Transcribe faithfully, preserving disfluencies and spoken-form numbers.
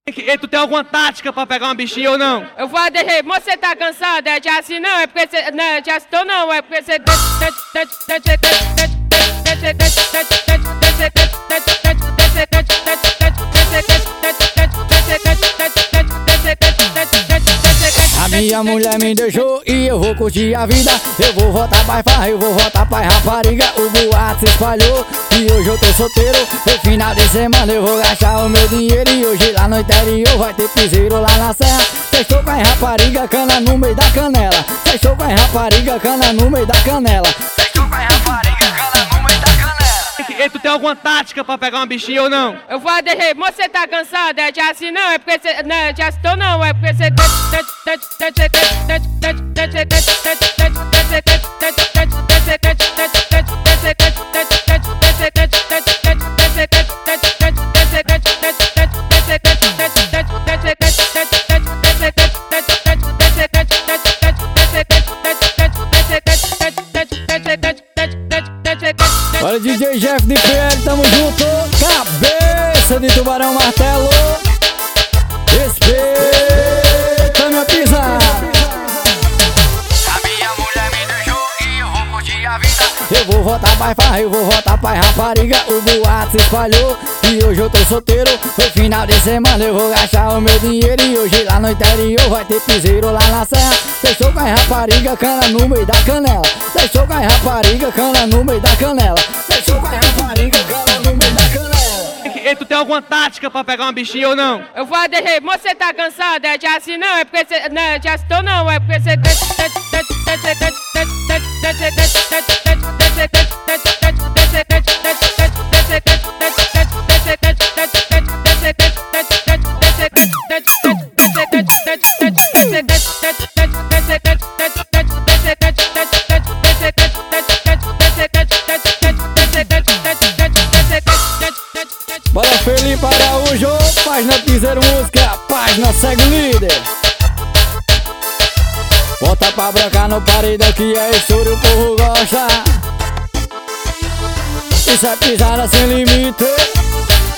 E tu tem alguma tática pra pegar uma bichinha ou não? Eu vou deixar, você tá cansado? É de assim não, é porque você. Não, de assim tô não, é porque você. A minha mulher me deixou e eu vou curtir a vida. Eu vou voltar pra farra, eu vou voltar pra rapariga. O boato se espalhou e hoje eu tô solteiro. No final de semana eu vou gastar o meu dinheiro. E hoje lá no interior vai ter piseiro lá na serra. Sextou com a rapariga, cana no meio da canela. Sextou com a rapariga, cana no meio da canela. Sextou com a rapariga, cana no meio da canela. E tu tem alguma tática pra pegar uma bichinha ou não? Eu vou deixar, você tá cansado? É de assim não, é porque você. Não, de assim tô não, é porque você. Olha, D J Jeff de P L, tamo junto. Cabeça de tubarão martelo. Respeita minha pisada. A minha mulher me deixou e eu vou curtir a vida. Eu vou voltar pra farra, eu vou voltar pra rapariga. O boato se espalhou e hoje eu tô solteiro. No final de semana eu vou gastar o meu dinheiro. E hoje lá no interior vai ter piseiro lá na serra. Deixou com a rapariga, cana no meio da canela. Deixou com a rapariga, cana no meio da canela. Deixou com a rapariga, cana no meio da canela. E tu tem alguma tática pra pegar uma bichinha ou não? Eu vou deixar, você tá cansado? É de assim não, é porque você. Não, de assim tô não, é porque você. Bora Felipe Araújo, página Piseiro Música, página segue o líder. Bota pra brancar no paredão que é estouro, o povo gosta. Isso é pisada sem limite.